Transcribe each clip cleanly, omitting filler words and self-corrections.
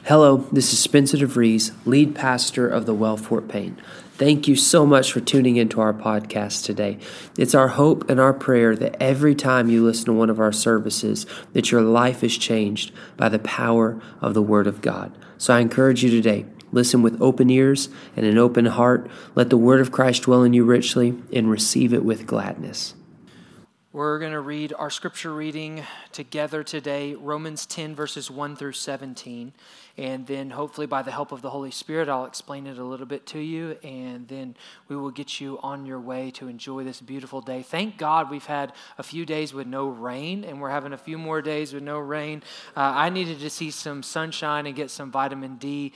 Hello, this is Spencer DeVries, lead pastor of the Well Fort Payne. Thank you so much for tuning into our podcast today. It's our hope and our prayer that every time you listen to one of our services, that your life is changed by the power of the Word of God. So I encourage you today, listen with open ears and an open heart. Let the Word of Christ dwell in you richly and receive it with gladness. We're going to read our scripture reading together today, Romans 10, verses 1 through 17. And then hopefully by the help of the Holy Spirit, I'll explain it a little bit to you. And then we will get you on your way to enjoy this beautiful day. Thank God we've had a few days with no rain, and we're having a few more days with no rain. I needed to see some sunshine and get some vitamin D.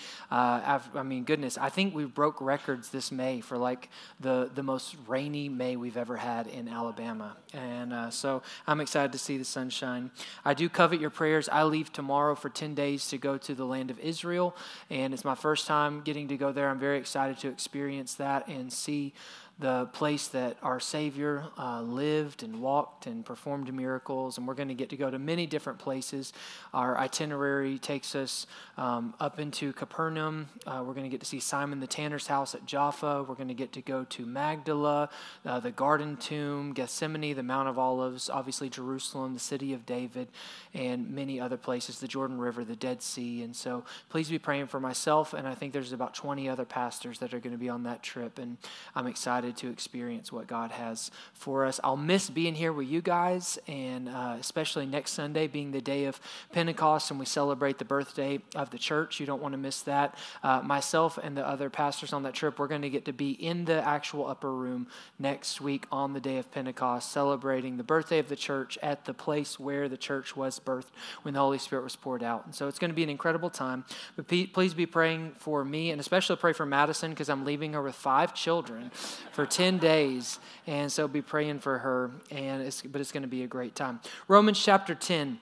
Goodness, I think we broke records this May for like the most rainy May we've ever had in Alabama. And so I'm excited to see the sunshine. I do covet your prayers. I leave tomorrow for 10 days to go to the land of Israel, and it's my first time getting to go there. I'm very excited to experience that and see the place that our Savior lived and walked and performed miracles, and we're going to get to go to many different places. Our itinerary takes us up into Capernaum. We're going to get to see Simon the Tanner's house at Jaffa. We're going to get to go to Magdala, the Garden Tomb, Gethsemane, the Mount of Olives, obviously Jerusalem, the city of David, and many other places, the Jordan River, the Dead Sea. And so please be praying for myself, and I think there's about 20 other pastors that are going to be on that trip, and I'm excited to experience what God has for us. I'll miss being here with you guys, and especially next Sunday being the day of Pentecost, and we celebrate the birthday of the church. You don't want to miss that. Myself and the other pastors on that trip, we're going to get to be in the actual upper room next week on the day of Pentecost, celebrating the birthday of the church at the place where the church was birthed when the Holy Spirit was poured out. And so it's going to be an incredible time. But please be praying for me, and especially pray for Madison, because I'm leaving her with 5 children for 10 days. And so be praying for her, but it's going to be a great time. Romans chapter 10,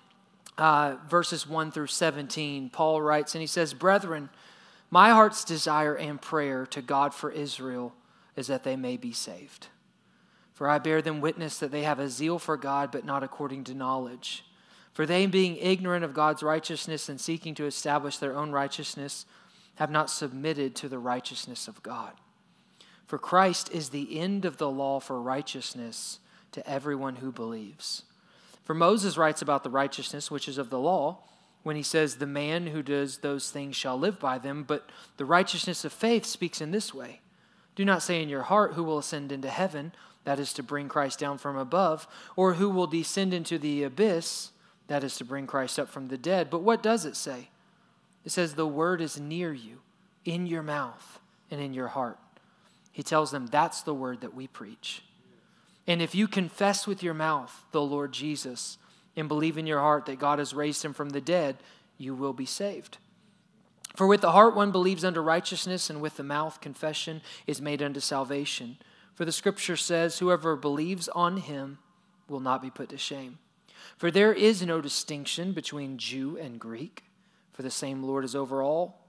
verses 1 through 17, Paul writes, and he says, "Brethren, my heart's desire and prayer to God for Israel is that they may be saved. For I bear them witness that they have a zeal for God, but not according to knowledge. For they, being ignorant of God's righteousness and seeking to establish their own righteousness, have not submitted to the righteousness of God. For Christ is the end of the law for righteousness to everyone who believes. For Moses writes about the righteousness which is of the law, when he says, the man who does those things shall live by them. But the righteousness of faith speaks in this way. Do not say in your heart, who will ascend into heaven, that is to bring Christ down from above, or who will descend into the abyss, that is to bring Christ up from the dead. But what does it say? It says the word is near you, in your mouth and in your heart." He tells them that's the word that we preach. "And if you confess with your mouth the Lord Jesus and believe in your heart that God has raised him from the dead, you will be saved. For with the heart one believes unto righteousness, and with the mouth confession is made unto salvation. For the scripture says, whoever believes on him will not be put to shame. For there is no distinction between Jew and Greek, for the same Lord is over all,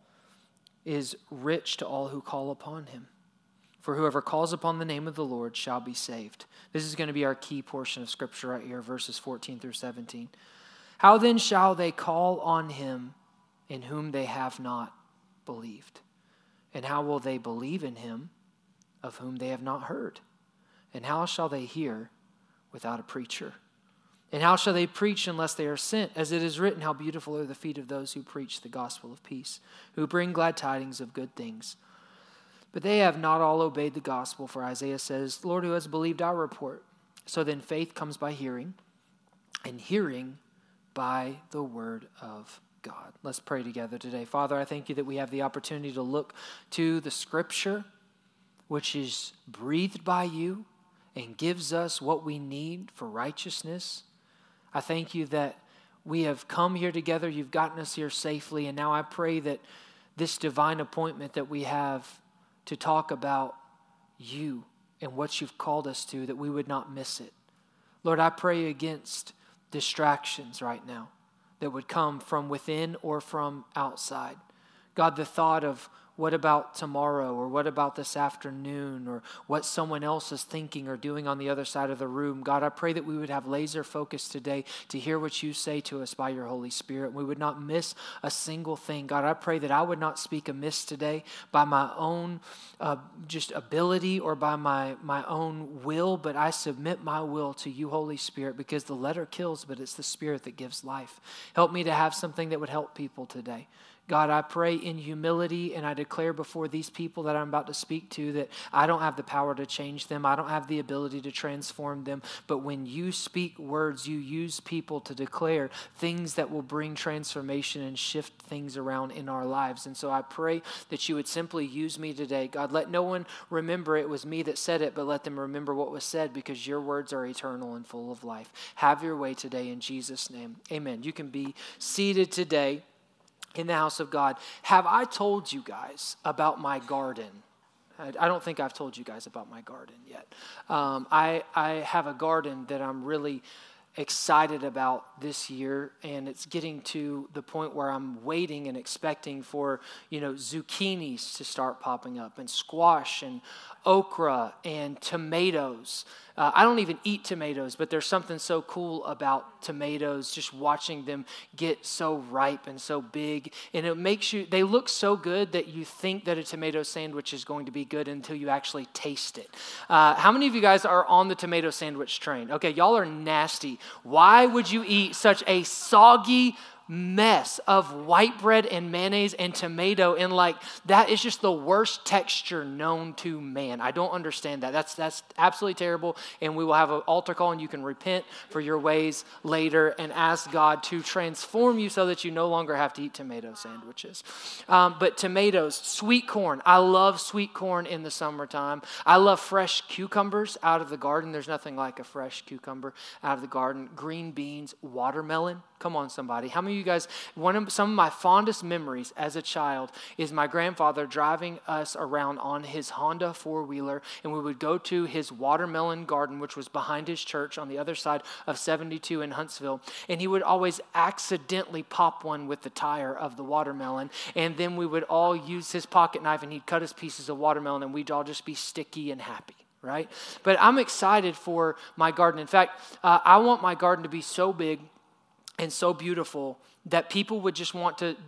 is rich to all who call upon him. For whoever calls upon the name of the Lord shall be saved." This is going to be our key portion of scripture right here, verses 14 through 17. "How then shall they call on him in whom they have not believed? And how will they believe in him of whom they have not heard? And how shall they hear without a preacher? And how shall they preach unless they are sent? As it is written, how beautiful are the feet of those who preach the gospel of peace, who bring glad tidings of good things. But they have not all obeyed the gospel, for Isaiah says, Lord, who has believed our report? So then faith comes by hearing, and hearing by the word of God." Let's pray together today. Father, I thank you that we have the opportunity to look to the scripture, which is breathed by you and gives us what we need for righteousness. I thank you that we have come here together. You've gotten us here safely. And now I pray that this divine appointment that we have to talk about you and what you've called us to, that we would not miss it. Lord, I pray against distractions right now that would come from within or from outside. God, the thought of what about tomorrow, or what about this afternoon, or what someone else is thinking or doing on the other side of the room. God, I pray that we would have laser focus today to hear what you say to us by your Holy Spirit. We would not miss a single thing. God, I pray that I would not speak amiss today by my own just ability or by my own will, but I submit my will to you, Holy Spirit, because the letter kills, but it's the Spirit that gives life. Help me to have something that would help people today. God, I pray in humility, and I declare before these people that I'm about to speak to that I don't have the power to change them. I don't have the ability to transform them. But when you speak words, you use people to declare things that will bring transformation and shift things around in our lives. And so I pray that you would simply use me today. God, let no one remember it was me that said it, but let them remember what was said, because your words are eternal and full of life. Have your way today in Jesus' name. Amen. You can be seated today in the house of God. Have I told you guys about my garden? I don't think I've told you guys about my garden yet. I have a garden that I'm really excited about this year, and it's getting to the point where I'm waiting and expecting for, zucchinis to start popping up, and squash and okra and tomatoes. I don't even eat tomatoes, but there's something so cool about tomatoes, just watching them get so ripe and so big. And it makes they look so good that you think that a tomato sandwich is going to be good until you actually taste it. How many of you guys are on the tomato sandwich train? Okay, y'all are nasty. Why would you eat such a soggy mess of white bread and mayonnaise and tomato, and that is just the worst texture known to man? I don't understand that. That's absolutely terrible, and we will have an altar call, and you can repent for your ways later and ask God to transform you so that you no longer have to eat tomato sandwiches. But tomatoes, sweet corn. I love sweet corn in the summertime. I love fresh cucumbers out of the garden. There's nothing like a fresh cucumber out of the garden. Green beans, watermelon. Come on, somebody. How many of you guys, some of my fondest memories as a child is my grandfather driving us around on his Honda four-wheeler, and we would go to his watermelon garden, which was behind his church on the other side of 72 in Huntsville, and he would always accidentally pop one with the tire of the watermelon, and then we would all use his pocket knife, and he'd cut us pieces of watermelon, and we'd all just be sticky and happy. Right? But I'm excited for my garden. In fact, I want my garden to be so big and so beautiful that people would just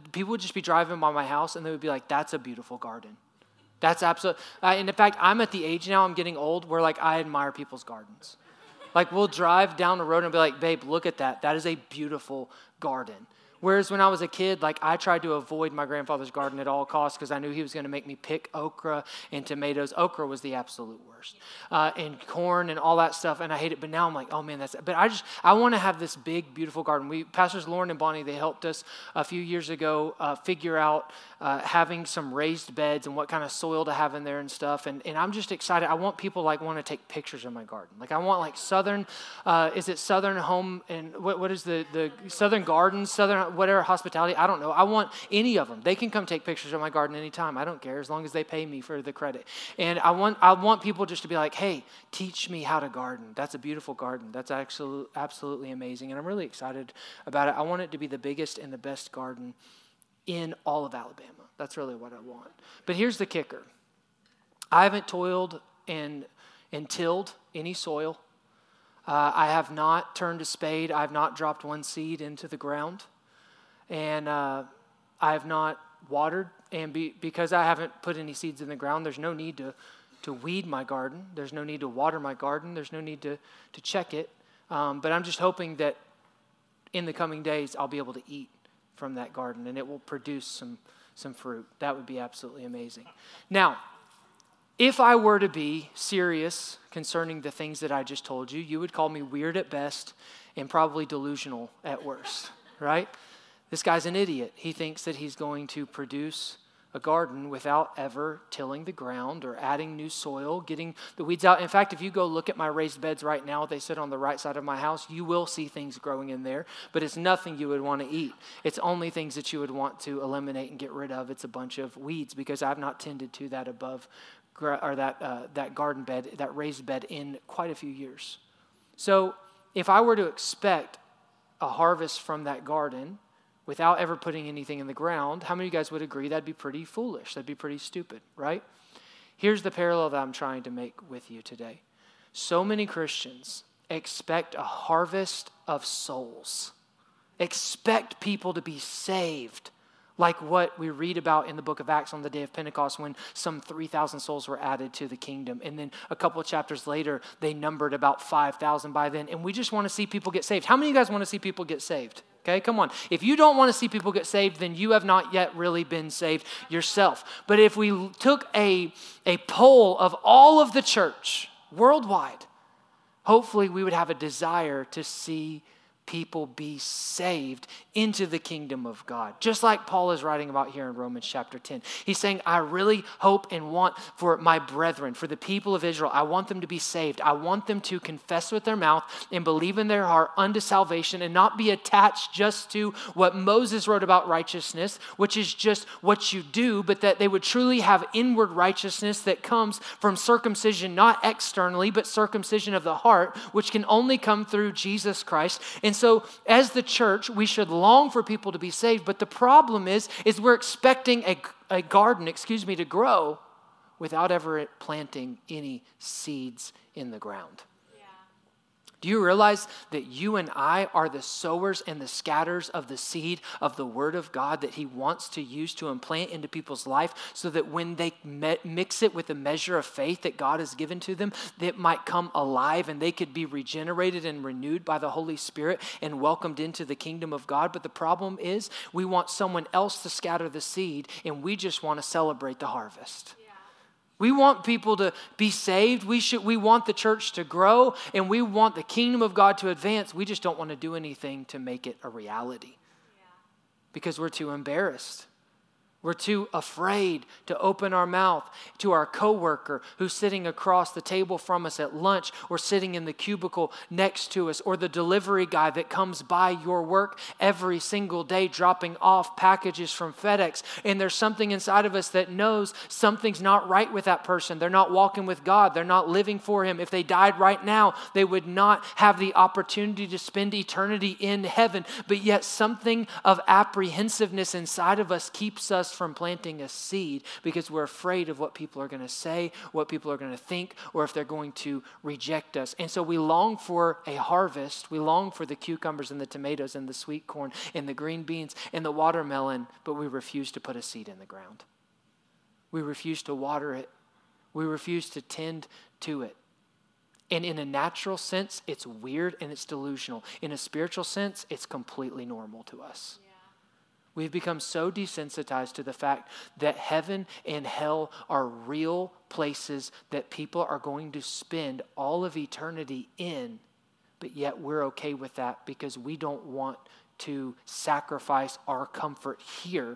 be driving by my house, and they would be like, that's a beautiful garden. That's absolutely, and in fact, I'm at the age now, I'm getting old, where I admire people's gardens. We'll drive down the road and be like, babe, look at that. That is a beautiful garden. Whereas when I was a kid, I tried to avoid my grandfather's garden at all costs because I knew he was going to make me pick okra and tomatoes. Okra was the absolute worst. And corn and all that stuff, and I hate it. But now I'm like, oh man, but I want to have this big, beautiful garden. Pastors Lauren and Bonnie, they helped us a few years ago figure out having some raised beds and what kind of soil to have in there and stuff. And I'm just excited. I want people want to take pictures of my garden. I want Southern, is it Southern Home, and what is the Southern Gardens, Southern whatever hospitality, I don't know. I want any of them. They can come take pictures of my garden anytime. I don't care, as long as they pay me for the credit. And I want people just to be like, hey, teach me how to garden. That's a beautiful garden. That's absolutely amazing. And I'm really excited about it. I want it to be the biggest and the best garden in all of Alabama. That's really what I want. But here's the kicker. I haven't toiled and tilled any soil. I have not turned a spade. I have not dropped one seed into the ground. And I have not watered. And because I haven't put any seeds in the ground, there's no need to weed my garden. There's no need to water my garden. There's no need to check it. But I'm just hoping that in the coming days, I'll be able to eat from that garden, and it will produce some fruit. That would be absolutely amazing. Now, if I were to be serious concerning the things that I just told you, you would call me weird at best and probably delusional at worst, right? This guy's an idiot. He thinks that he's going to produce a garden without ever tilling the ground or adding new soil, getting the weeds out. In fact, if you go look at my raised beds right now, they sit on the right side of my house, you will see things growing in there, but it's nothing you would want to eat. It's only things that you would want to eliminate and get rid of. It's a bunch of weeds because I've not tended to that that garden bed, that raised bed in quite a few years. So if I were to expect a harvest from that garden, without ever putting anything in the ground, how many of you guys would agree that'd be pretty foolish? That'd be pretty stupid, right? Here's the parallel that I'm trying to make with you today. So many Christians expect a harvest of souls, expect people to be saved, like what we read about in the book of Acts on the day of Pentecost when some 3,000 souls were added to the kingdom. And then a couple of chapters later, they numbered about 5,000 by then. And we just want to see people get saved. How many of you guys want to see people get saved? Okay, come on. If you don't want to see people get saved, then you have not yet really been saved yourself. But if we took a poll of all of the church worldwide, hopefully we would have a desire to see people be saved into the kingdom of God. Just like Paul is writing about here in Romans chapter 10. He's saying, I really hope and want for my brethren, for the people of Israel, I want them to be saved. I want them to confess with their mouth and believe in their heart unto salvation and not be attached just to what Moses wrote about righteousness, which is just what you do, but that they would truly have inward righteousness that comes from circumcision, not externally, but circumcision of the heart, which can only come through Jesus Christ. And so as the church, we should long for people to be saved. But the problem is we're expecting a garden, to grow without ever planting any seeds in the ground. Do you realize that you and I are the sowers and the scatters of the seed of the word of God that he wants to use to implant into people's life so that when they mix it with the measure of faith that God has given to them, it might come alive and they could be regenerated and renewed by the Holy Spirit and welcomed into the kingdom of God. But the problem is we want someone else to scatter the seed and we just want to celebrate the harvest. We want people to be saved. We want the church to grow, and we want the kingdom of God to advance. We just don't want to do anything to make it a reality because we're too embarrassed. We're too afraid to open our mouth to our coworker who's sitting across the table from us at lunch or sitting in the cubicle next to us, or the delivery guy that comes by your work every single day dropping off packages from FedEx. And there's something inside of us that knows something's not right with that person. They're not walking with God. They're not living for him. If they died right now, they would not have the opportunity to spend eternity in heaven. But yet something of apprehensiveness inside of us keeps us from planting a seed because we're afraid of what people are going to say, what people are going to think, or if they're going to reject us. And so we long for a harvest. We long for the cucumbers and the tomatoes and the sweet corn and the green beans and the watermelon, but we refuse to put a seed in the ground. We refuse to water it. We refuse to tend to it. And in a natural sense, it's weird and it's delusional. In a spiritual sense, it's completely normal to us. We've become so desensitized to the fact that heaven and hell are real places that people are going to spend all of eternity in, but yet we're okay with that because we don't want to sacrifice our comfort here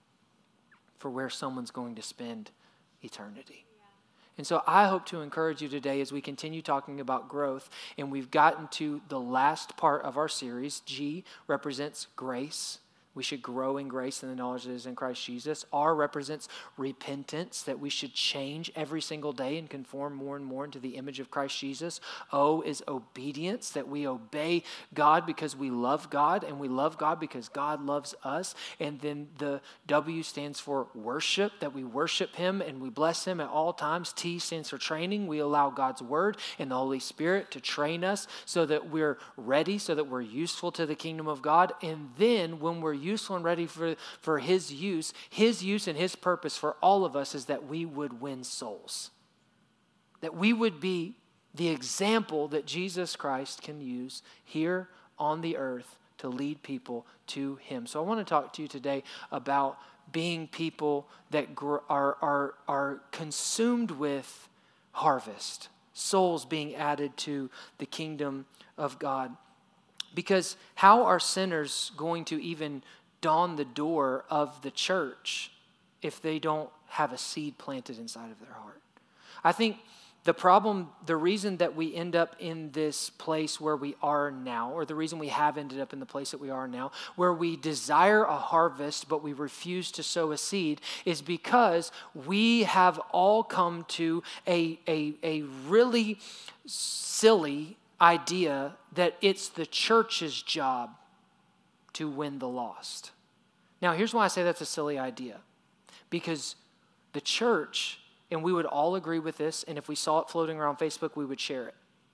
for where someone's going to spend eternity. And so I hope to encourage you today as we continue talking about growth, and we've gotten to the last part of our series. G represents grace. We should grow in grace and the knowledge that is in Christ Jesus. R represents repentance, that we should change every single day and conform more and more into the image of Christ Jesus. O is obedience, that we obey God because we love God, and we love God because God loves us. And then the W stands for worship, that we worship him and we bless him at all times. T stands for training. We allow God's word and the Holy Spirit to train us so that we're ready, so that we're useful to the kingdom of God. And then when we're useful and ready for his use and his purpose for all of us is that we would win souls. That we would be the example that Jesus Christ can use here on the earth to lead people to him. So I want to talk to you today about being people that are consumed with harvest, souls being added to the kingdom of God. Because how are sinners going to even don the door of the church if they don't have a seed planted inside of their heart? I think the reason that we end up in this place where we are now, or the reason we have ended up in the place that we are now, where we desire a harvest but we refuse to sow a seed, is because we have all come to a really silly idea that it's the church's job to win the lost. Now, here's why I say that's a silly idea. Because the church, and we would all agree with this, and if we saw it floating around Facebook, we would share it.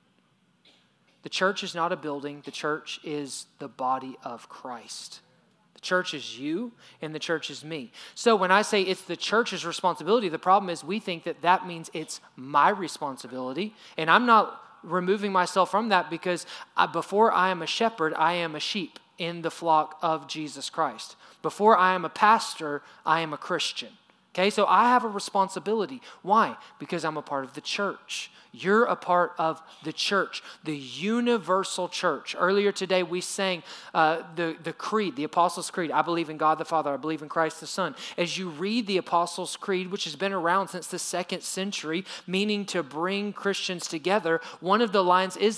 The church is not a building. The church is the body of Christ. The church is you, and the church is me. So when I say it's the church's responsibility, the problem is we think that that means it's my responsibility, and I'm not removing myself from that because before I am a shepherd, I am a sheep in the flock of Jesus Christ. Before I am a pastor, I am a Christian. Okay, so I have a responsibility. Why? Because I'm a part of the church. You're a part of the church, the universal church. Earlier today, we sang the creed, the Apostles' Creed. I believe in God the Father. I believe in Christ the Son. As you read the Apostles' Creed, which has been around since the 2nd century, meaning to bring Christians together, one of the lines is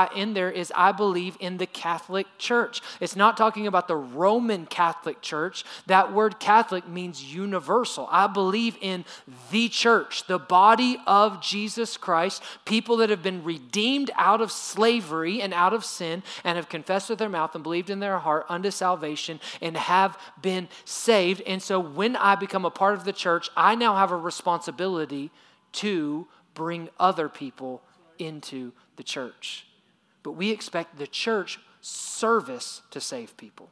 I believe in the Catholic Church. It's not talking about the Roman Catholic Church. That word Catholic means universal. I believe in the church, the body of Jesus Christ, people that have been redeemed out of slavery and out of sin and have confessed with their mouth and believed in their heart unto salvation and have been saved. And so when I become a part of the church, I now have a responsibility to bring other people into the church. But we expect the church service to save people.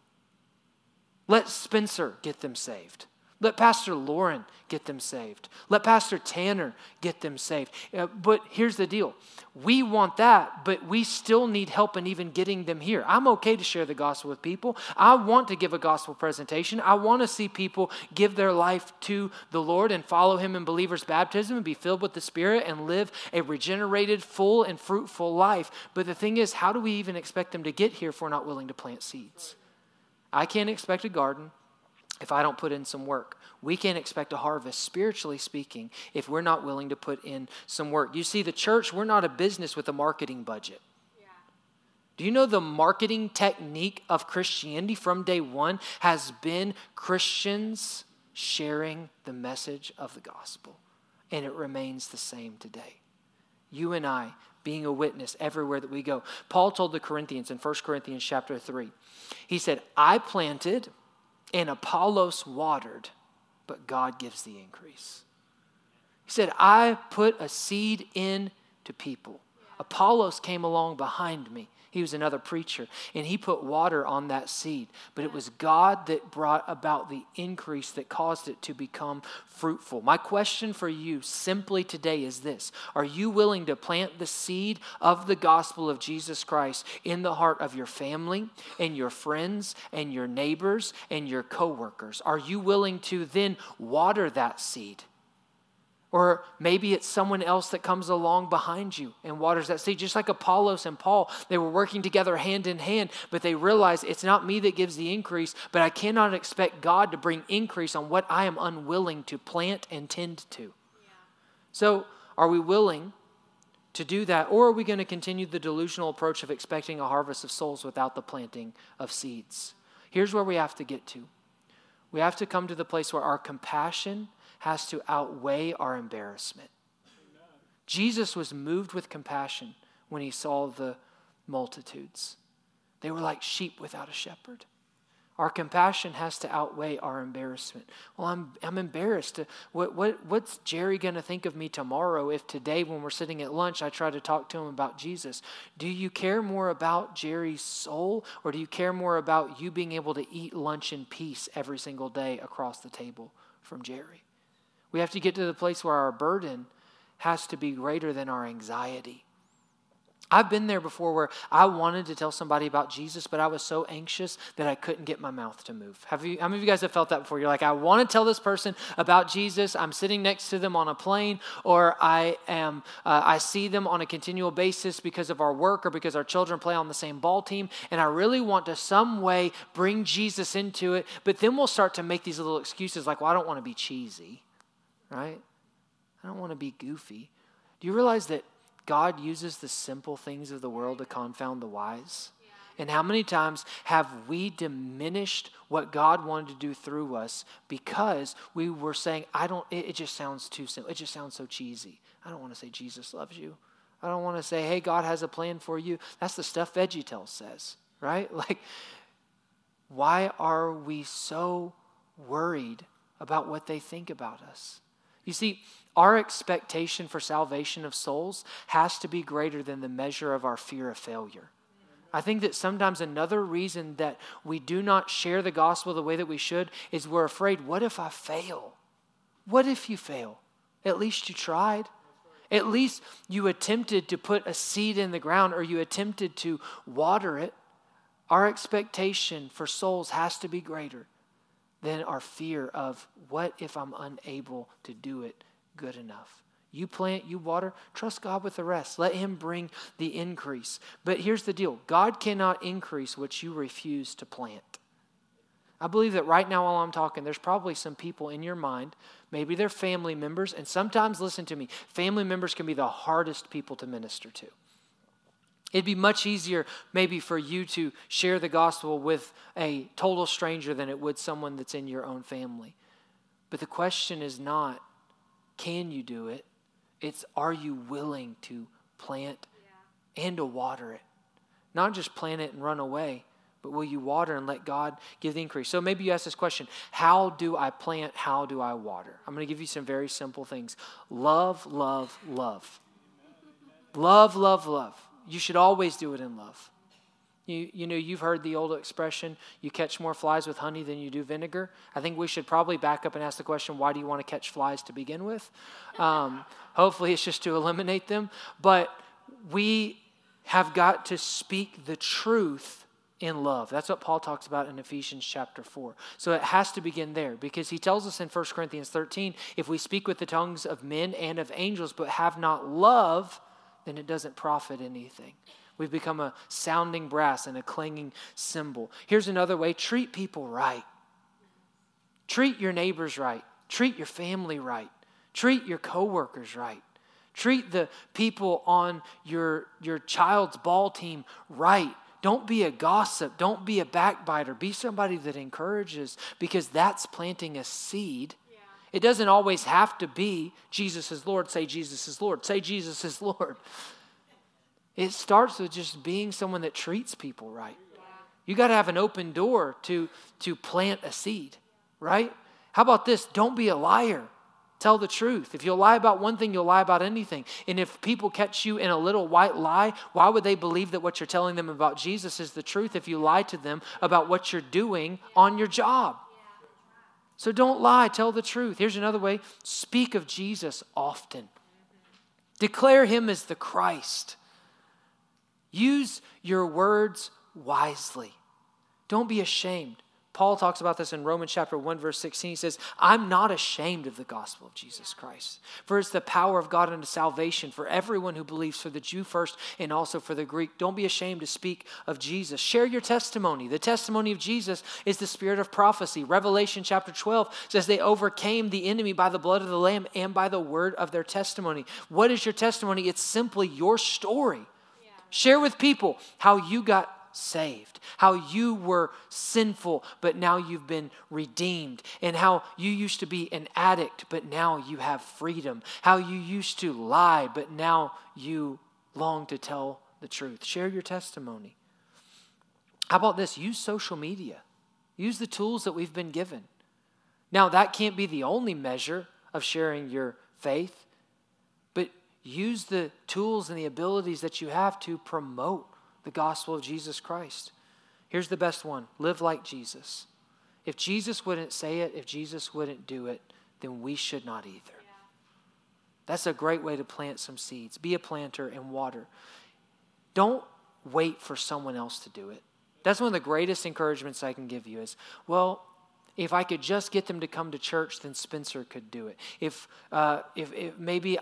Let Spencer get them saved. Let Pastor Lauren get them saved. Let Pastor Tanner get them saved. But here's the deal. We want that, but we still need help in even getting them here. I'm okay to share the gospel with people. I want to give a gospel presentation. I want to see people give their life to the Lord and follow him in believer's baptism and be filled with the Spirit and live a regenerated, full, and fruitful life. But the thing is, how do we even expect them to get here if we're not willing to plant seeds? I can't expect a garden if I don't put in some work. We can't expect a harvest, spiritually speaking, if we're not willing to put in some work. You see, the church, we're not a business with a marketing budget. Yeah. Do you know the marketing technique of Christianity from day one has been Christians sharing the message of the gospel? And it remains the same today. You and I being a witness everywhere that we go. Paul told the Corinthians in 1 Corinthians chapter 3, he said, I planted and Apollos watered, but God gives the increase. He said, I put a seed in to people. Apollos came along behind me. He was another preacher, and he put water on that seed. But it was God that brought about the increase that caused it to become fruitful. My question for you simply today is this. Are you willing to plant the seed of the gospel of Jesus Christ in the heart of your family and your friends and your neighbors and your coworkers? Are you willing to then water that seed? Or maybe it's someone else that comes along behind you and waters that seed. Just like Apollos and Paul, they were working together hand in hand, but they realized it's not me that gives the increase, but I cannot expect God to bring increase on what I am unwilling to plant and tend to. Yeah. So are we willing to do that, or are we going to continue the delusional approach of expecting a harvest of souls without the planting of seeds? Here's where we have to get to. We have to come to the place where our compassion has to outweigh our embarrassment. Amen. Jesus was moved with compassion when he saw the multitudes. They were like sheep without a shepherd. Our compassion has to outweigh our embarrassment. Well, I'm embarrassed. What's Jerry going to think of me tomorrow if today when we're sitting at lunch I try to talk to him about Jesus? Do you care more about Jerry's soul, or do you care more about you being able to eat lunch in peace every single day across the table from Jerry? We have to get to the place where our burden has to be greater than our anxiety. I've been there before where I wanted to tell somebody about Jesus, but I was so anxious that I couldn't get my mouth to move. How many of you guys have felt that before? You're like, I want to tell this person about Jesus. I'm sitting next to them on a plane, or I see them on a continual basis because of our work or because our children play on the same ball team, and I really want to some way bring Jesus into it, but then we'll start to make these little excuses like, well, I don't want to be cheesy. Right? I don't want to be goofy. Do you realize that God uses the simple things of the world to confound the wise? Yeah. And how many times have we diminished what God wanted to do through us because we were saying, it just sounds too simple. It just sounds so cheesy. I don't want to say Jesus loves you. I don't want to say, hey, God has a plan for you. That's the stuff VeggieTales says, right? Like, Why are we so worried about what they think about us? You see, our expectation for salvation of souls has to be greater than the measure of our fear of failure. I think that sometimes another reason that we do not share the gospel the way that we should is we're afraid, what if I fail? What if you fail? At least you tried. At least you attempted to put a seed in the ground, or you attempted to water it. Our expectation for souls has to be greater than our fear of, what if I'm unable to do it good enough? You plant, you water, trust God with the rest. Let him bring the increase. But here's the deal. God cannot increase what you refuse to plant. I believe that right now while I'm talking, there's probably some people in your mind, maybe they're family members, and sometimes, listen to me, family members can be the hardest people to minister to. It'd be much easier maybe for you to share the gospel with a total stranger than it would someone that's in your own family. But the question is not, can you do it? It's, are you willing to plant and to water it? Not just plant it and run away, but will you water and let God give the increase? So maybe you ask this question, how do I plant? How do I water? I'm going to give you some very simple things. Love, love, love. Love, love, love. You should always do it in love. You know, you've heard the old expression, you catch more flies with honey than you do vinegar. I think we should probably back up and ask the question, why do you want to catch flies to begin with? Hopefully it's just to eliminate them. But we have got to speak the truth in love. That's what Paul talks about in Ephesians chapter 4. So it has to begin there, because he tells us in 1 Corinthians 13, if we speak with the tongues of men and of angels but have not love, then it doesn't profit anything. We've become a sounding brass and a clanging cymbal. Here's another way. Treat people right. Treat your neighbors right. Treat your family right. Treat your coworkers right. Treat the people on your child's ball team right. Don't be a gossip. Don't be a backbiter. Be somebody that encourages, because that's planting a seed. Yeah. It doesn't always have to be Jesus is Lord. Say Jesus is Lord. Say Jesus is Lord. It starts with just being someone that treats people right. Yeah. You got to have an open door to plant a seed, right? How about this? Don't be a liar. Tell the truth. If you'll lie about one thing, you'll lie about anything. And if people catch you in a little white lie, why would they believe that what you're telling them about Jesus is the truth if you lie to them about what you're doing on your job? So don't lie. Tell the truth. Here's another way. Speak of Jesus often. Declare him as the Christ. Use your words wisely. Don't be ashamed. Paul talks about this in Romans chapter 1, verse 16. He says, I'm not ashamed of the gospel of Jesus Christ, for it's the power of God unto salvation for everyone who believes, for the Jew first and also for the Greek. Don't be ashamed to speak of Jesus. Share your testimony. The testimony of Jesus is the spirit of prophecy. Revelation chapter 12 says they overcame the enemy by the blood of the Lamb and by the word of their testimony. What is your testimony? It's simply your story. Yeah. Share with people how you got saved, how you were sinful, but now you've been redeemed, and how you used to be an addict, but now you have freedom, how you used to lie, but now you long to tell the truth. Share your testimony. How about this? Use social media. Use the tools that we've been given. Now, that can't be the only measure of sharing your faith, but use the tools and the abilities that you have to promote the gospel of Jesus Christ. Here's the best one. Live like Jesus. If Jesus wouldn't say it, if Jesus wouldn't do it, then we should not either. Yeah. That's a great way to plant some seeds. Be a planter and water. Don't wait for someone else to do it. That's one of the greatest encouragements I can give you is, well, if I could just get them to come to church, then Spencer could do it. If maybe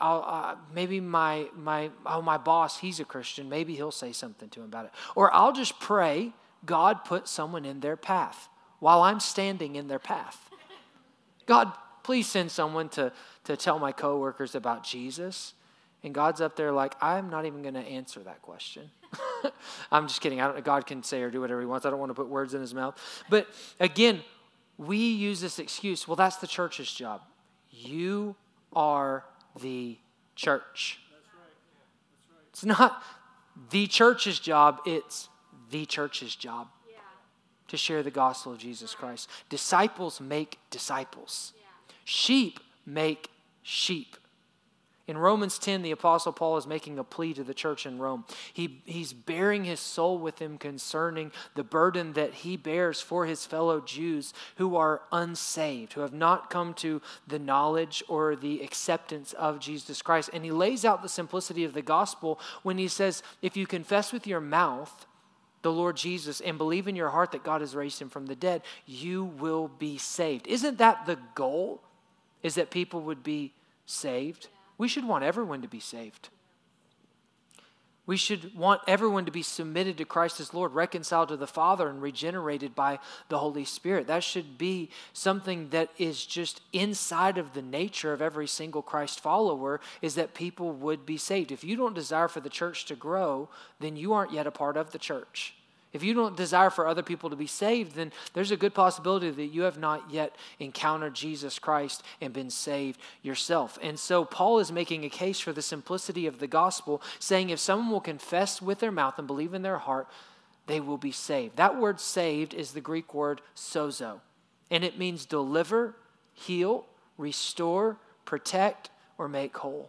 my boss, he's a Christian, maybe he'll say something to him about it. Or I'll just pray God put someone in their path while I'm standing in their path. God, please send someone to tell my coworkers about Jesus. And God's up there like, I'm not even going to answer that question. I'm just kidding. God can say or do whatever he wants. I don't want to put words in his mouth. But again, we use this excuse, well, that's the church's job. You are the church. That's right. It's not the church's job, it's the church's job. Yeah. to share the gospel of Jesus Christ. Disciples make disciples. Sheep make sheep. In Romans 10, the Apostle Paul is making a plea to the church in Rome. He's bearing his soul with him concerning the burden that he bears for his fellow Jews who are unsaved, who have not come to the knowledge or the acceptance of Jesus Christ. And he lays out the simplicity of the gospel when he says, if you confess with your mouth the Lord Jesus and believe in your heart that God has raised him from the dead, you will be saved. Isn't that the goal? Is that people would be saved? We should want everyone to be saved. We should want everyone to be submitted to Christ as Lord, reconciled to the Father, and regenerated by the Holy Spirit. That should be something that is just inside of the nature of every single Christ follower, is that people would be saved. If you don't desire for the church to grow, then you aren't yet a part of the church. If you don't desire for other people to be saved, then there's a good possibility that you have not yet encountered Jesus Christ and been saved yourself. And so Paul is making a case for the simplicity of the gospel, saying if someone will confess with their mouth and believe in their heart, they will be saved. That word saved is the Greek word sozo, and it means deliver, heal, restore, protect, or make whole.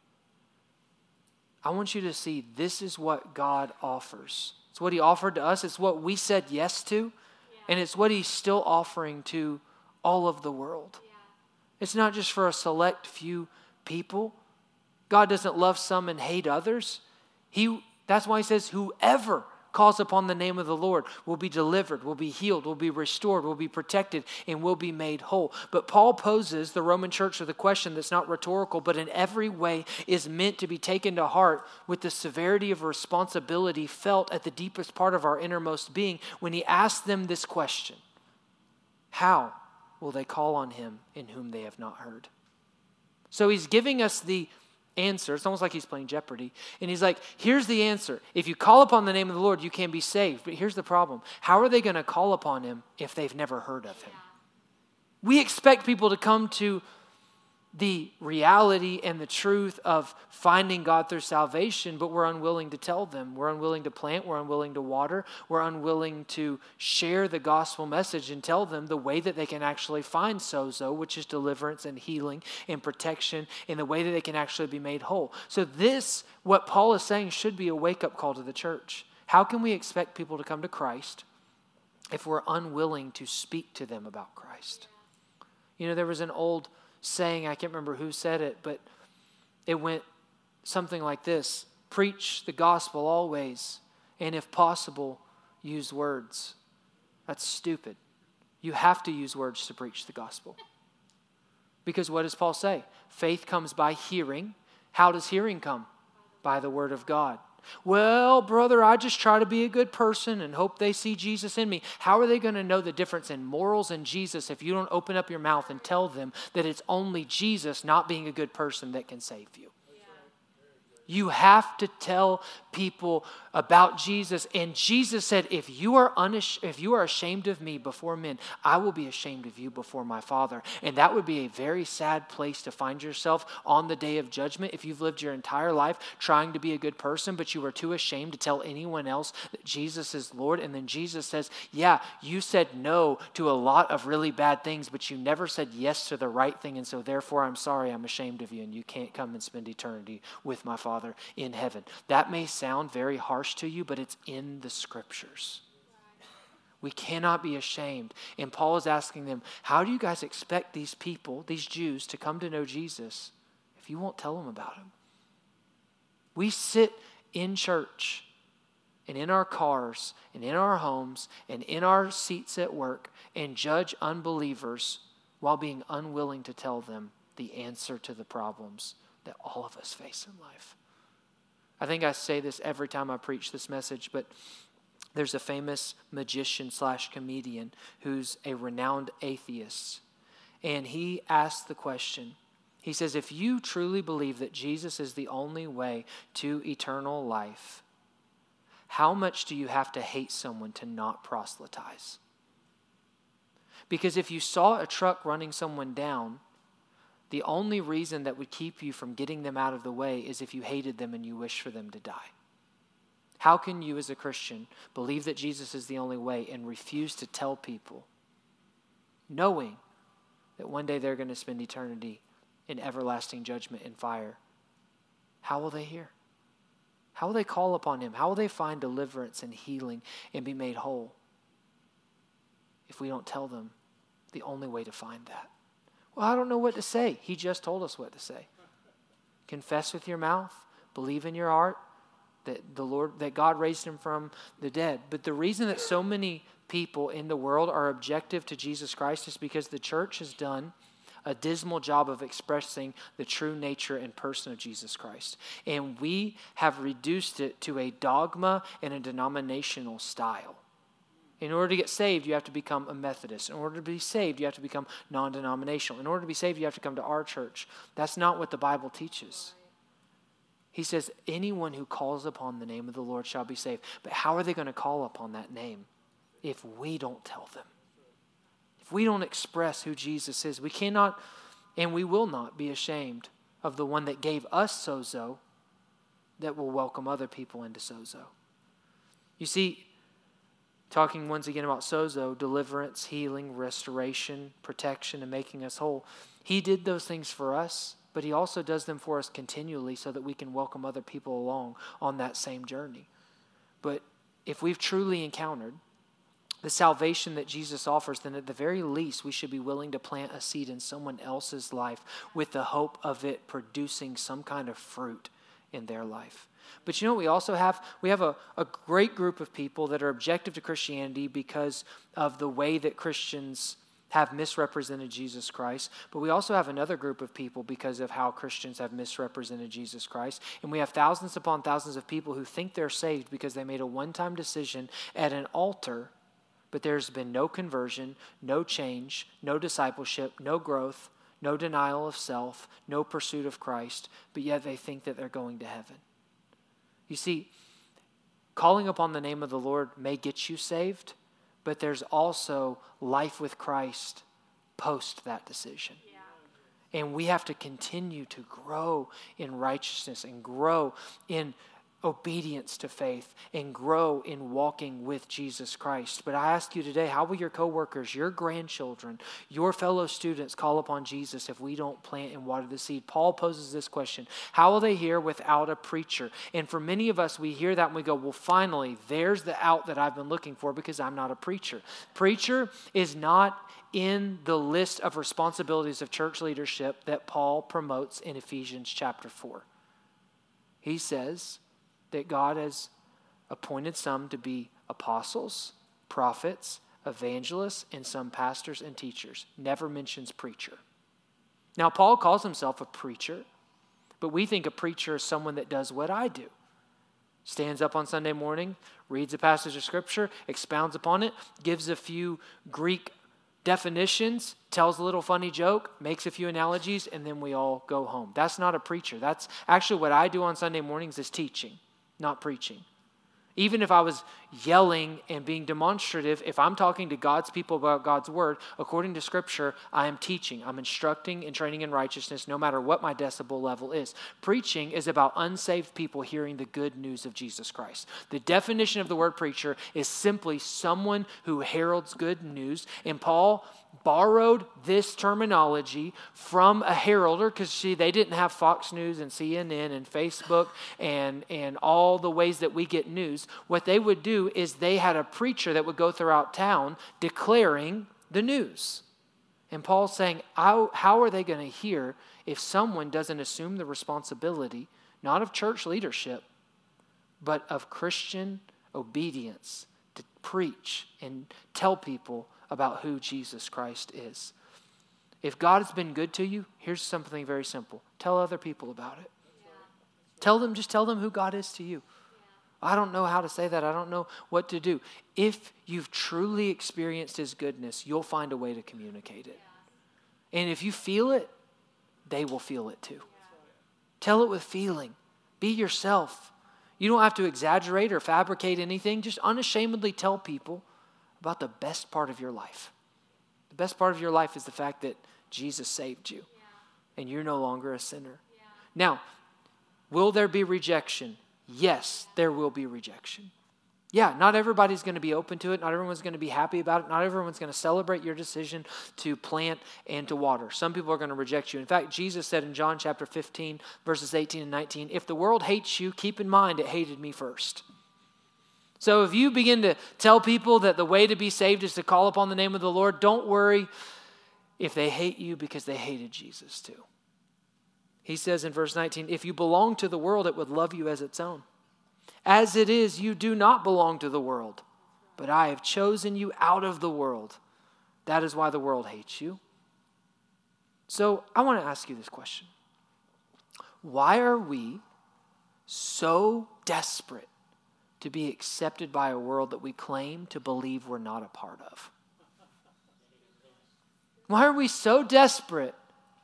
I want you to see this is what God offers. It's what he offered to us. It's what we said yes to. And it's what he's still offering to all of the world. It's not just for a select few people. God doesn't love some and hate others. That's why he says whoever calls upon the name of the Lord will be delivered, will be healed, will be restored, will be protected, and will be made whole. But Paul poses the Roman church with a question that's not rhetorical, but in every way is meant to be taken to heart with the severity of responsibility felt at the deepest part of our innermost being when he asks them this question: how will they call on him in whom they have not heard? So he's giving us the answer. It's almost like he's playing Jeopardy. And he's like, here's the answer. If you call upon the name of the Lord, you can be saved. But here's the problem. How are they going to call upon him if they've never heard of him? We expect people to come to the reality and the truth of finding God through salvation, but we're unwilling to tell them. We're unwilling to plant. We're unwilling to water. We're unwilling to share the gospel message and tell them the way that they can actually find sozo, which is deliverance and healing and protection, and the way that they can actually be made whole. So this, what Paul is saying, should be a wake-up call to the church. How can we expect people to come to Christ if we're unwilling to speak to them about Christ? You know, there was an old saying, I can't remember who said it, but it went something like this: preach the gospel always, and if possible, use words. That's stupid. You have to use words to preach the gospel. Because what does Paul say? Faith comes by hearing. How does hearing come? By the word of God. Well, brother, I just try to be a good person and hope they see Jesus in me. How are they going to know the difference in morals and Jesus if you don't open up your mouth and tell them that it's only Jesus, not being a good person, that can save you? You have to tell people about Jesus. And Jesus said, if you are ashamed of me before men, I will be ashamed of you before my Father. And that would be a very sad place to find yourself on the day of judgment if you've lived your entire life trying to be a good person, but you were too ashamed to tell anyone else that Jesus is Lord. And then Jesus says, yeah, you said no to a lot of really bad things, but you never said yes to the right thing. And so therefore, I'm sorry, I'm ashamed of you, and you can't come and spend eternity with my Father in heaven. That may sound very harsh to you, but it's in the scriptures. We cannot be ashamed. And Paul is asking them, how do you guys expect these people, these Jews, to come to know Jesus if you won't tell them about him? We sit in church and in our cars and in our homes and in our seats at work and judge unbelievers while being unwilling to tell them the answer to the problems that all of us face in life. I think I say this every time I preach this message, but there's a famous magician/comedian who's a renowned atheist. And he asked the question, he says, if you truly believe that Jesus is the only way to eternal life, how much do you have to hate someone to not proselytize? Because if you saw a truck running someone down, the only reason that would keep you from getting them out of the way is if you hated them and you wish for them to die. How can you as a Christian believe that Jesus is the only way and refuse to tell people, knowing that one day they're going to spend eternity in everlasting judgment and fire? How will they hear? How will they call upon him? How will they find deliverance and healing and be made whole if we don't tell them the only way to find that? Well, I don't know what to say. He just told us what to say. Confess with your mouth, believe in your heart that God raised him from the dead. But the reason that so many people in the world are objective to Jesus Christ is because the church has done a dismal job of expressing the true nature and person of Jesus Christ. And we have reduced it to a dogma and a denominational style. In order to get saved, you have to become a Methodist. In order to be saved, you have to become non-denominational. In order to be saved, you have to come to our church. That's not what the Bible teaches. He says, anyone who calls upon the name of the Lord shall be saved. But how are they going to call upon that name if we don't tell them? If we don't express who Jesus is, we cannot and we will not be ashamed of the one that gave us sozo that will welcome other people into sozo. You see, talking once again about sozo, deliverance, healing, restoration, protection, and making us whole, he did those things for us, but he also does them for us continually so that we can welcome other people along on that same journey. But if we've truly encountered the salvation that Jesus offers, then at the very least, we should be willing to plant a seed in someone else's life with the hope of it producing some kind of fruit in their life. But you know what we also have? We have a great group of people that are objective to Christianity because of the way that Christians have misrepresented Jesus Christ. But we also have another group of people because of how Christians have misrepresented Jesus Christ. And we have thousands upon thousands of people who think they're saved because they made a one-time decision at an altar, but there's been no conversion, no change, no discipleship, no growth, no denial of self, no pursuit of Christ, but yet they think that they're going to heaven. You see, calling upon the name of the Lord may get you saved, but there's also life with Christ post that decision. Yeah. And we have to continue to grow in righteousness and grow in obedience to faith and grow in walking with Jesus Christ. But I ask you today, how will your coworkers, your grandchildren, your fellow students call upon Jesus if we don't plant and water the seed? Paul poses this question: how will they hear without a preacher? And for many of us, we hear that and we go, well, finally, there's the out that I've been looking for because I'm not a preacher. Preacher is not in the list of responsibilities of church leadership that Paul promotes in Ephesians chapter 4. He says that God has appointed some to be apostles, prophets, evangelists, and some pastors and teachers. Never mentions preacher. Now, Paul calls himself a preacher, but we think a preacher is someone that does what I do. Stands up on Sunday morning, reads a passage of Scripture, expounds upon it, gives a few Greek definitions, tells a little funny joke, makes a few analogies, and then we all go home. That's not a preacher. That's actually what I do on Sunday mornings is teaching, not preaching. Even if I was yelling and being demonstrative, if I'm talking to God's people about God's word, according to Scripture, I am teaching. I'm instructing and training in righteousness no matter what my decibel level is. Preaching is about unsaved people hearing the good news of Jesus Christ. The definition of the word preacher is simply someone who heralds good news. And Paul borrowed this terminology from a heralder because, see, they didn't have Fox News and CNN and Facebook and all the ways that we get news. What they would do is they had a preacher that would go throughout town declaring the news. And Paul's saying, how are they going to hear if someone doesn't assume the responsibility, not of church leadership, but of Christian obedience to preach and tell people about who Jesus Christ is? If God has been good to you, here's something very simple. Tell other people about it. Yeah. Just tell them who God is to you. I don't know how to say that. I don't know what to do. If you've truly experienced His goodness, you'll find a way to communicate it. Yeah. And if you feel it, they will feel it too. Yeah. Tell it with feeling. Be yourself. You don't have to exaggerate or fabricate anything. Just unashamedly tell people about the best part of your life. The best part of your life is the fact that Jesus saved you. Yeah. And you're no longer a sinner. Yeah. Now, will there be rejection? yes, there will be rejection. Yeah, not everybody's going to be open to it. Not everyone's going to be happy about it. Not everyone's going to celebrate your decision to plant and to water. Some people are going to reject you. In fact, Jesus said in John chapter 15, verses 18 and 19, if the world hates you, keep in mind it hated me first. So if you begin to tell people that the way to be saved is to call upon the name of the Lord, don't worry if they hate you because they hated Jesus too. He says in verse 19, if you belong to the world, it would love you as its own. As it is, you do not belong to the world, but I have chosen you out of the world. That is why the world hates you. So I want to ask you this question. Why are we so desperate to be accepted by a world that we claim to believe we're not a part of? Why are we so desperate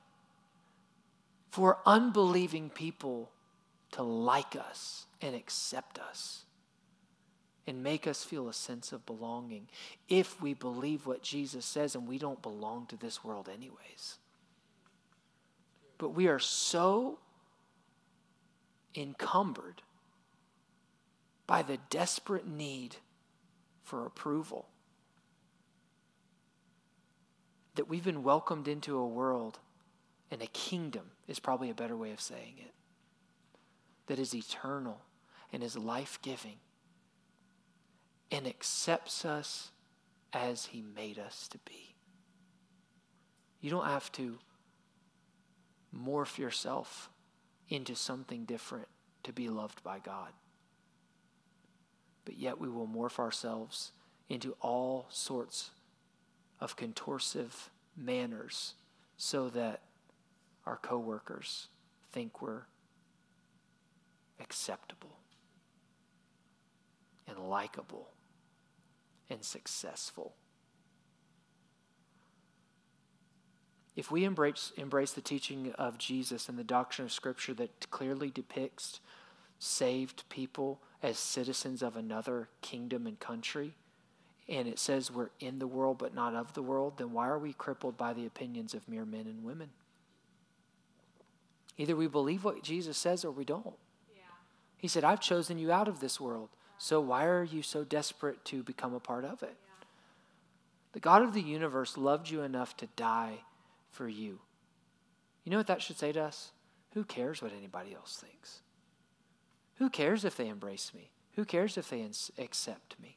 for unbelieving people to like us and accept us and make us feel a sense of belonging if we believe what Jesus says and we don't belong to this world anyways? But we are so encumbered by the desperate need for approval that we've been welcomed into a world, and a kingdom is probably a better way of saying it, that is eternal and is life-giving and accepts us as he made us to be. You don't have to morph yourself into something different to be loved by God. But yet we will morph ourselves into all sorts of contortive manners so that our coworkers think we're acceptable and likable and successful. If we embrace the teaching of Jesus and the doctrine of Scripture that clearly depicts saved people as citizens of another kingdom and country, and it says we're in the world but not of the world, then why are we crippled by the opinions of mere men and women? Either we believe what Jesus says or we don't. Yeah. He said, I've chosen you out of this world, so why are you so desperate to become a part of it? Yeah. The God of the universe loved you enough to die for you. You know what that should say to us? Who cares what anybody else thinks? Who cares if they embrace me? Who cares if they accept me?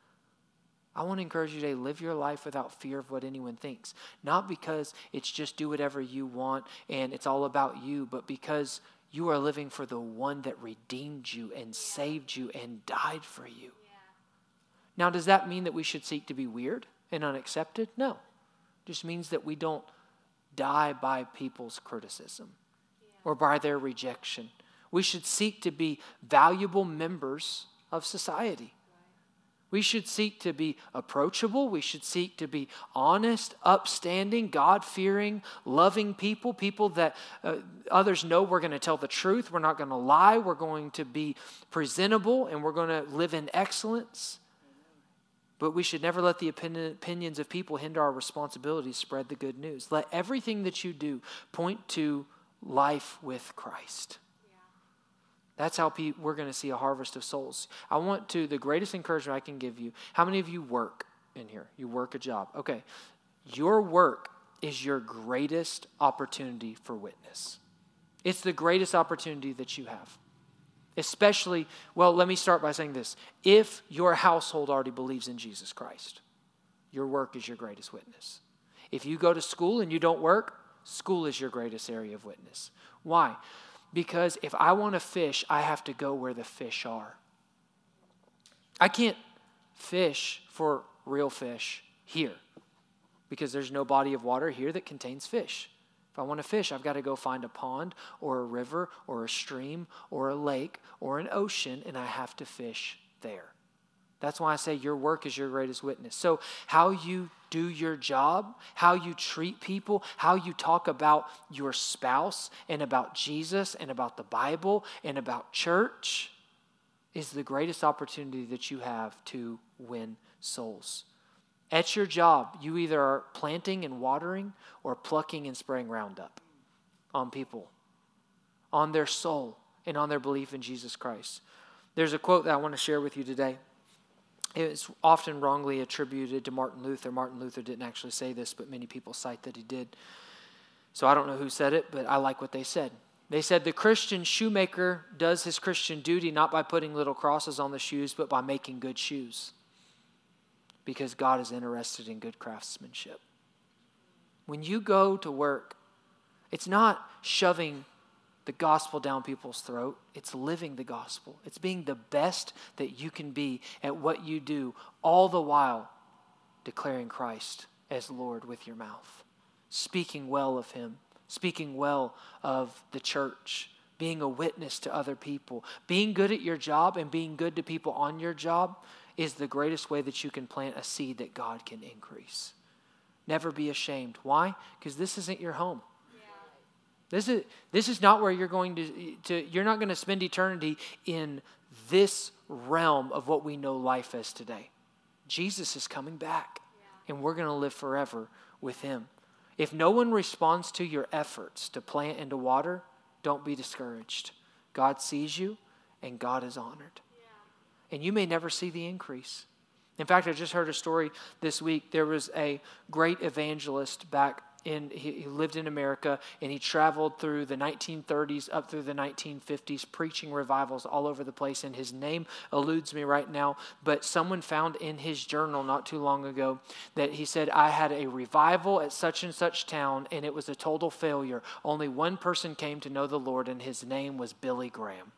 I want to encourage you today, live your life without fear of what anyone thinks. Not because it's just do whatever you want and it's all about you, but because you are living for the one that redeemed you and saved you and died for you. Yeah. Now, does that mean that we should seek to be weird and unaccepted? No. It just means that we don't die by people's criticism or by their rejection. We should seek to be valuable members of society. We should seek to be approachable. We should seek to be honest, upstanding, God-fearing, loving people that others know we're going to tell the truth. We're not going to lie. We're going to be presentable, and we're going to live in excellence. But we should never let the opinions of people hinder our responsibility to spread the good news. Let everything that you do point to life with Christ. That's how we're going to see a harvest of souls. The greatest encouragement I can give you, how many of you work in here? You work a job. Okay. Your work is your greatest opportunity for witness. It's the greatest opportunity that you have. Especially, let me start by saying this. If your household already believes in Jesus Christ, your work is your greatest witness. If you go to school and you don't work, school is your greatest area of witness. Why? Because if I want to fish, I have to go where the fish are. I can't fish for real fish here because there's no body of water here that contains fish. If I want to fish, I've got to go find a pond or a river or a stream or a lake or an ocean, and I have to fish there. That's why I say your work is your greatest witness. So how you do your job, how you treat people, how you talk about your spouse and about Jesus and about the Bible and about church is the greatest opportunity that you have to win souls. At your job, you either are planting and watering or plucking and spraying Roundup on people, on their soul and on their belief in Jesus Christ. There's a quote that I want to share with you today. It's often wrongly attributed to Martin Luther. Martin Luther didn't actually say this, but many people cite that he did. So I don't know who said it, but I like what they said. They said, the Christian shoemaker does his Christian duty not by putting little crosses on the shoes, but by making good shoes. Because God is interested in good craftsmanship. When you go to work, it's not shoving the gospel down people's throat. It's living the gospel. It's being the best that you can be at what you do, all the while declaring Christ as Lord with your mouth, speaking well of him, speaking well of the church, being a witness to other people. Being good at your job and being good to people on your job is the greatest way that you can plant a seed that God can increase. Never be ashamed. Why? Because this isn't your home. This is not where you're going to you're not going to spend eternity in this realm of what we know life as today. Jesus is coming back, and we're going to live forever with him. If no one responds to your efforts to plant and to water, don't be discouraged. God sees you, and God is honored. And you may never see the increase. In fact, I just heard a story this week. There was a great evangelist he lived in America, and he traveled through the 1930s up through the 1950s, preaching revivals all over the place. And his name eludes me right now, but someone found in his journal not too long ago that he said, I had a revival at such and such town, and it was a total failure. Only one person came to know the Lord, and his name was Billy Graham.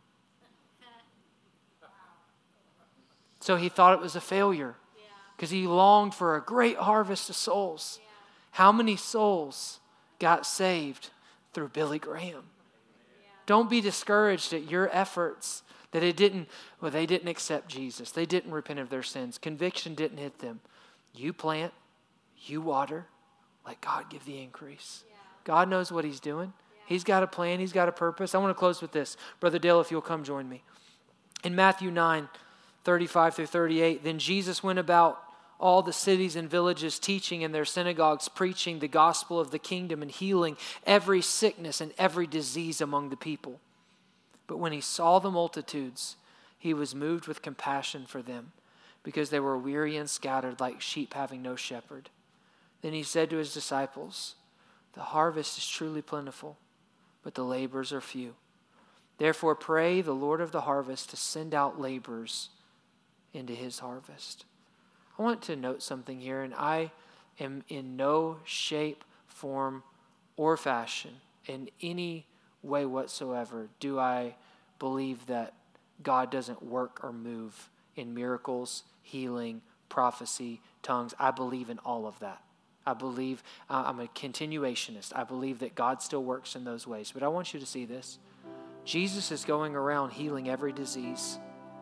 So he thought it was a failure because he longed for a great harvest of souls. How many souls got saved through Billy Graham? Don't be discouraged at your efforts that they didn't accept Jesus. They didn't repent of their sins. Conviction didn't hit them. You plant, you water, let God give the increase. God knows what he's doing. He's got a plan. He's got a purpose. I want to close with this. Brother Dale, if you'll come join me. In Matthew 9:35 through 38, then Jesus went about all the cities and villages, teaching in their synagogues, preaching the gospel of the kingdom and healing every sickness and every disease among the people. But when he saw the multitudes, he was moved with compassion for them, because they were weary and scattered like sheep having no shepherd. Then he said to his disciples, the harvest is truly plentiful, but the laborers are few. Therefore pray the Lord of the harvest to send out laborers into his harvest. I want to note something here, and I am in no shape, form, or fashion, in any way whatsoever, do I believe that God doesn't work or move in miracles, healing, prophecy, tongues. I believe in all of that. I believe, I'm a continuationist. I believe that God still works in those ways. But I want you to see this. Jesus is going around healing every disease.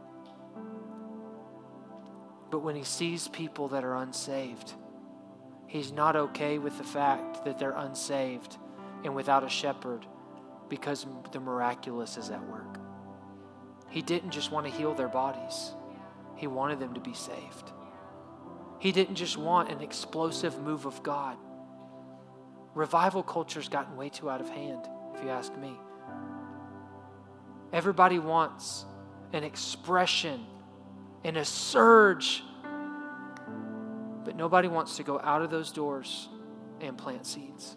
But when he sees people that are unsaved, he's not okay with the fact that they're unsaved and without a shepherd, because the miraculous is at work. He didn't just want to heal their bodies. He wanted them to be saved. He didn't just want an explosive move of God. Revival culture's gotten way too out of hand, if you ask me. Everybody wants an expression and a surge, but nobody wants to go out of those doors and plant seeds.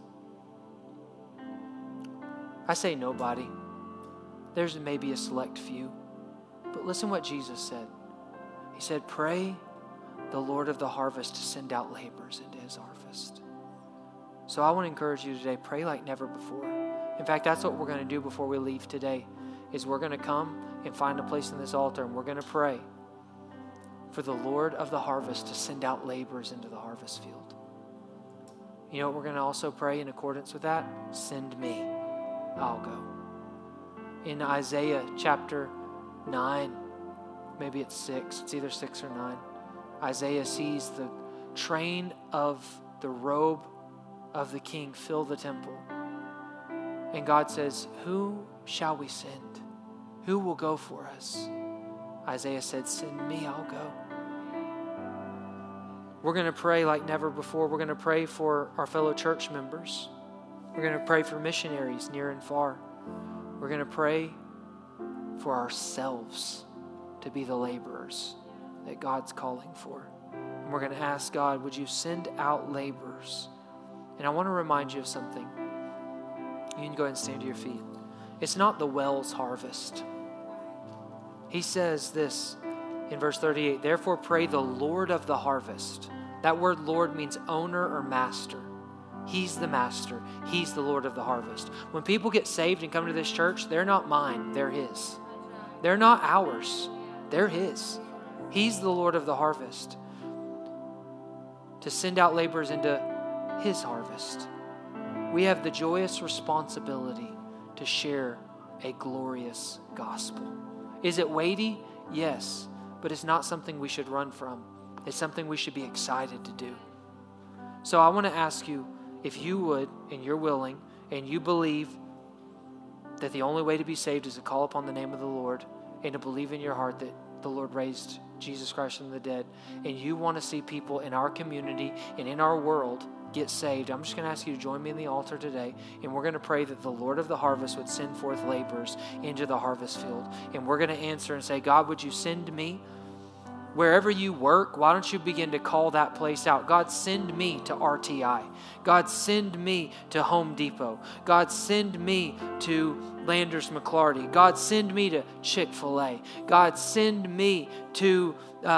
I say nobody. There's maybe a select few. But listen what Jesus said. He said, pray the Lord of the harvest to send out laborers into his harvest. So I want to encourage you today, pray like never before. In fact, that's what we're going to do before we leave today, is we're going to come and find a place in this altar, and we're going to pray for the Lord of the harvest to send out laborers into the harvest field. You know what we're going to also pray in accordance with that? Send me, I'll go. In Isaiah chapter 9, maybe it's 6, it's either 6 or 9, Isaiah sees the train of the robe of the king fill the temple. And God says, who shall we send? Who will go for us? Isaiah said, send me, I'll go. We're going to pray like never before. We're going to pray for our fellow church members. We're going to pray for missionaries near and far. We're going to pray for ourselves to be the laborers that God's calling for. And we're going to ask God, would you send out laborers? And I want to remind you of something. You can go ahead and stand to your feet. It's not the well's harvest. He says this in verse 38, therefore pray the Lord of the harvest. That word Lord means owner or master. He's the master. He's the Lord of the harvest. When people get saved and come to this church, they're not mine, they're His. They're not ours, they're His. He's the Lord of the harvest. To send out laborers into His harvest. We have the joyous responsibility to share a glorious gospel. Is it weighty? Yes, but it's not something we should run from. It's something we should be excited to do. So I want to ask you, if you would, and you're willing, and you believe that the only way to be saved is to call upon the name of the Lord and to believe in your heart that the Lord raised Jesus Christ from the dead, and you want to see people in our community and in our world get saved, I'm just going to ask you to join me in the altar today, and we're going to pray that the Lord of the harvest would send forth laborers into the harvest field. And we're going to answer and say, God, would you send me? Wherever you work, why don't you begin to call that place out? God, send me to RTI. God, send me to Home Depot. God, send me to Landers McClarty. God, send me to Chick-fil-A. God, send me to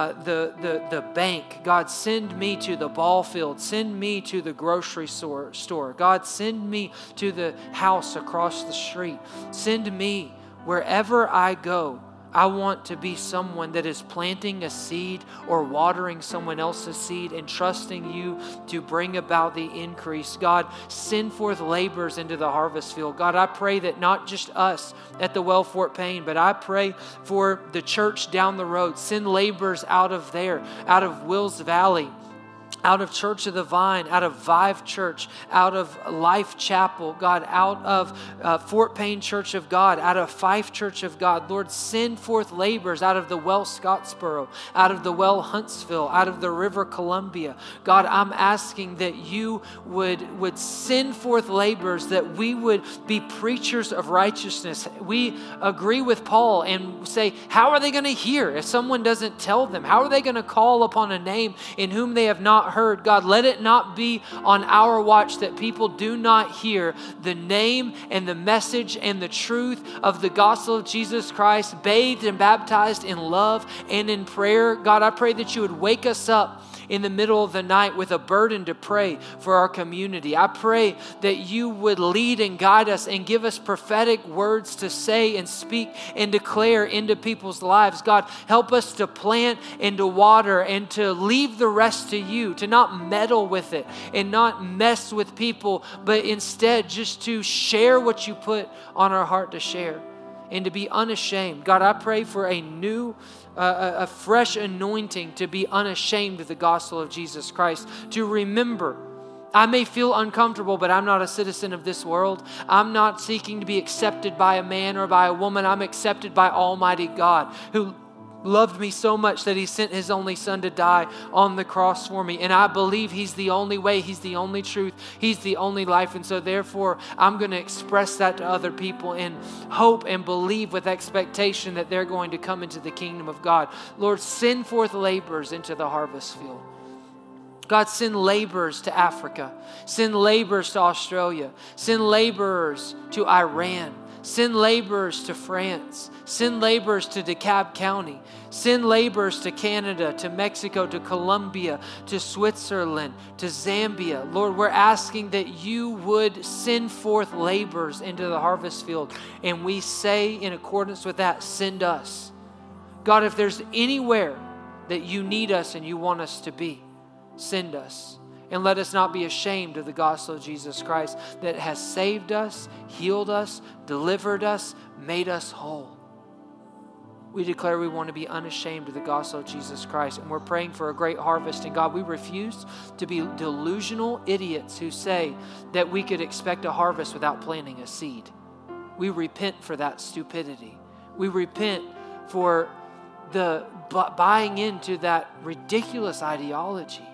the bank. God, send me to the ball field. Send me to the grocery store. God, send me to the house across the street. Send me wherever I go. I want to be someone that is planting a seed or watering someone else's seed and trusting you to bring about the increase. God, send forth laborers into the harvest field. God, I pray that not just us at the Well Fort Payne, but I pray for the church down the road. Send laborers out of there, out of Wills Valley, out of Church of the Vine, out of Vive Church, out of Life Chapel, God, out of Fort Payne Church of God, out of Fife Church of God. Lord, send forth laborers out of the Well Scottsboro, out of the Well Huntsville, out of the River Columbia. God, I'm asking that you would send forth laborers, that we would be preachers of righteousness. We agree with Paul and say, how are they going to hear if someone doesn't tell them? How are they going to call upon a name in whom they have not heard? God, let it not be on our watch that people do not hear the name and the message and the truth of the gospel of Jesus Christ, bathed and baptized in love and in prayer. God, I pray that you would wake us up in the middle of the night with a burden to pray for our community. I pray that you would lead and guide us and give us prophetic words to say and speak and declare into people's lives. God, help us to plant and to water and to leave the rest to you, to not meddle with it and not mess with people, but instead just to share what you put on our heart to share and to be unashamed. God, I pray for a fresh anointing to be unashamed of the gospel of Jesus Christ, to remember I may feel uncomfortable, but I'm not a citizen of this world. I'm not seeking to be accepted by a man or by a woman. I'm accepted by Almighty God, who loved me so much that He sent His only Son to die on the cross for me. And I believe He's the only way, He's the only truth, He's the only life. And so therefore, I'm going to express that to other people and hope and believe with expectation that they're going to come into the kingdom of God. Lord, send forth laborers into the harvest field. God, send laborers to Africa. Send laborers to Australia. Send laborers to Iran. Send laborers to France. Send laborers to DeKalb County. Send laborers to Canada, to Mexico, to Colombia, to Switzerland, to Zambia. Lord, we're asking that you would send forth laborers into the harvest field. And we say in accordance with that, send us. God, if there's anywhere that you need us and you want us to be, send us. And let us not be ashamed of the gospel of Jesus Christ that has saved us, healed us, delivered us, made us whole. We declare we want to be unashamed of the gospel of Jesus Christ. And we're praying for a great harvest. And God, we refuse to be delusional idiots who say that we could expect a harvest without planting a seed. We repent for that stupidity. We repent for the buying into that ridiculous ideology.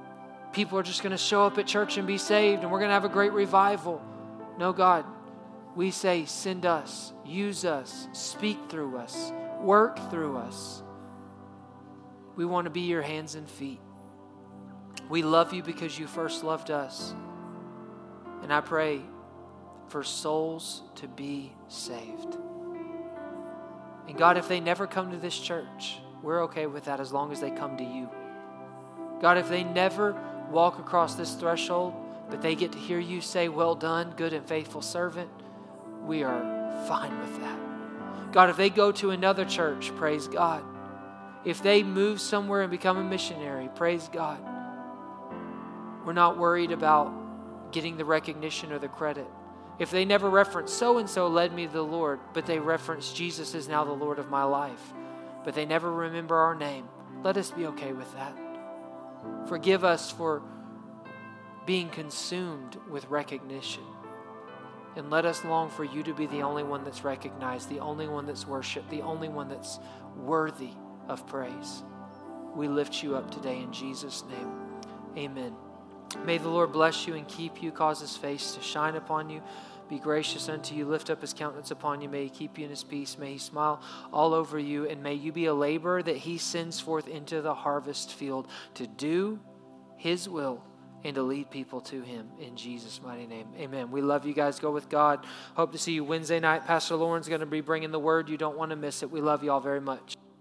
People are just going to show up at church and be saved, and we're going to have a great revival. No, God, We say, send us, use us, speak through us, work through us. We want to be your hands and feet. We love you because you first loved us. And I pray for souls to be saved. And God, if they never come to this church, we're okay with that as long as they come to you. God, if they never walk across this threshold, but they get to hear you say, well done, good and faithful servant, we are fine with that. God, if they go to another church, praise God. If they move somewhere and become a missionary, praise God. We're not worried about getting the recognition or the credit. If they never reference so-and-so led me to the Lord, but they reference Jesus is now the Lord of my life, but they never remember our name, let us be okay with that. Forgive us for being consumed with recognition. And let us long for you to be the only one that's recognized, the only one that's worshiped, the only one that's worthy of praise. We lift you up today in Jesus' name. Amen. May the Lord bless you and keep you, cause his face to shine upon you, be gracious unto you, lift up his countenance upon you. May he keep you in his peace. May he smile all over you, and may you be a laborer that he sends forth into the harvest field to do his will and to lead people to him in Jesus' mighty name. Amen. We love you guys. Go with God. Hope to see you Wednesday night. Pastor Lauren's going to be bringing the word. You don't want to miss it. We love you all very much.